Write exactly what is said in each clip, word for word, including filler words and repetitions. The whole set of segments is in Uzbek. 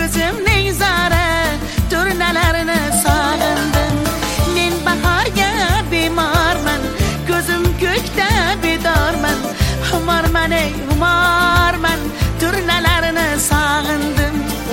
ko'zimning zari turnalarini sog'indim. Men bahorga bemorman, ko'zim ko'kda bedorman. Humarman ey humarman, turnalarini sog'indim.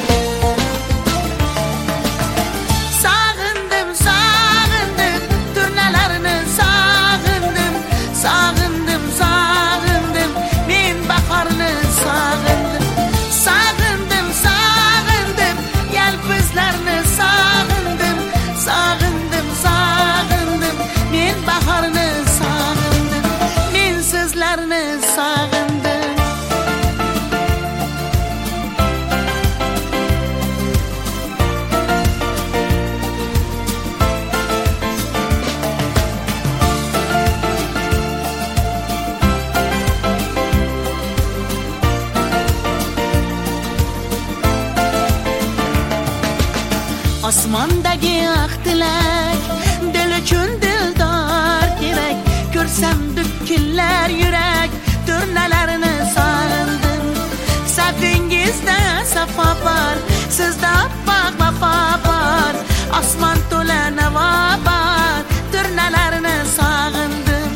Sog'indim, sog'indim, turnalarini sog'indim. Sog'indim, sog'indim, men bahorni sog'indim. Sog'indim, sog'indim, yalpizlarni sog'indim. Sog'indim, sog'indim, men bahorni sog'indim. Men sizlarni sog'indim. Osmondagi oq tilak, dil uchun dildor kerak. Ko'rsam dukillar yurak, turnalarini sog'indim. Safingizda safo bor, sizda oppoq vafo bor. Osmon to'la navo bor, turnalarini sog'indim.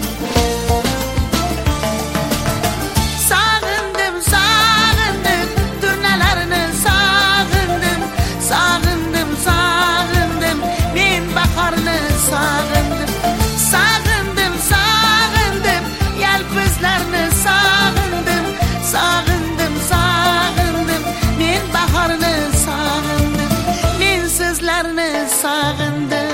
Sog'indim, sog'indim, turnalarini sog'indim. Sog'indim, sog'indim, men bahorni sog'indim. Sog'indim, sog'indim, yalpizlarni sog'indim. Sog'indim, sog'indim, men bahorni sog'indim. Men sizlarni sog'indim.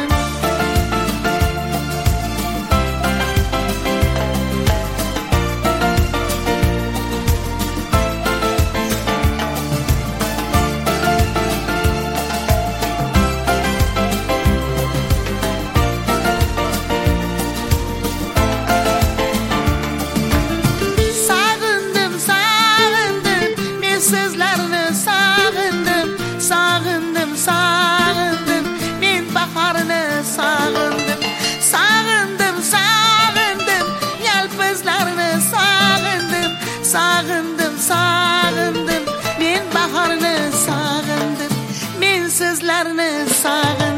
Sog'indim, sog'indim, men sizlarni sog'indim. Sog'indim, sog'indim, men bahorni sog'indim. Sog'indim, sog'indim, yalpizlarni sog'indim. Sog'indim, sog'indim, men bahorni sog'indim. Men sizlarni sog'indim.